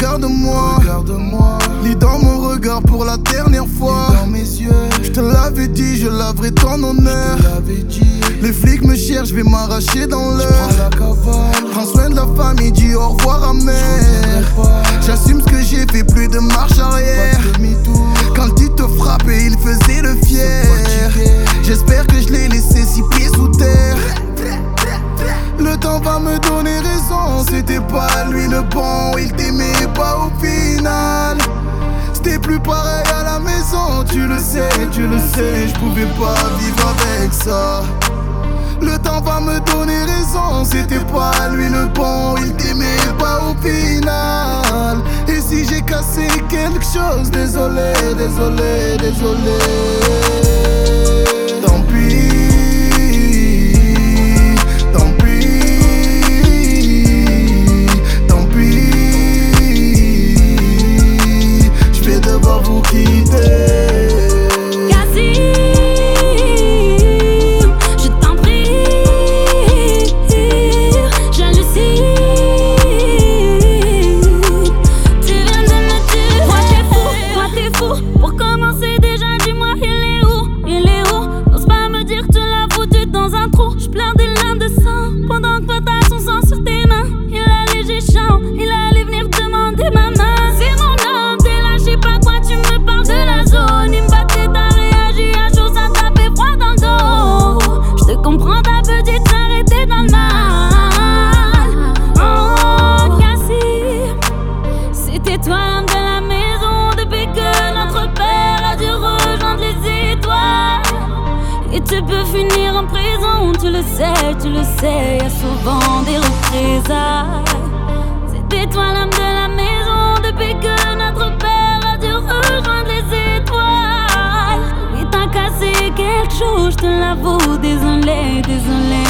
regarde-moi. Lis dans mon regard pour la dernière fois. Dans mes yeux, je te l'avais dit, je laverai ton honneur. Les flics me cherchent, je vais m'arracher dans l'heure. Prends soin de la famille, dis au revoir à mère. J'assume ce que j'ai fait, plus de marche arrière. Quand il te frappait, il faisait le fier. J'espère que je l'ai laissé 6 pieds sous terre. Le temps va me donner raison, c'était pas lui le bon. Il t'aimait pas au final. C'était plus pareil à la maison, tu le sais, je pouvais pas vivre avec ça. Le temps va me donner raison, c'était pas lui le bon. Il t'aimait pas au final. Et si j'ai cassé quelque chose, désolé. Tant pis. Vous quitter. Cassim, je t'en prie, j'hallucine. Tu viens de me dire, toi t'es fou. Pour commencer déjà, dis-moi il est où? N'ose pas me dire que tu l'as foutu dans un trou. Je pleure des larmes de sang pendant que toi t'as son sang sur tes mains. Il a léger chant, il allait venir demander ma main. C'est mon homme, t'es là, je sais pas quoi. Tu me parles de la zone, il me battait, t'as réagi à chaud, ça t'a fait froid dans le dos. Je te comprends, ta petite sœur était dans le mal. Oh, Cassim, c'était toi l'homme de la maison depuis que notre père a dû rejoindre les étoiles. Et tu peux finir en prison, tu le sais, y'a souvent des représailles. C'était toi l'homme de la maison depuis que notre père a dû rejoindre les étoiles. Il t'a cassé quelque chose, je te l'avoue, désolé.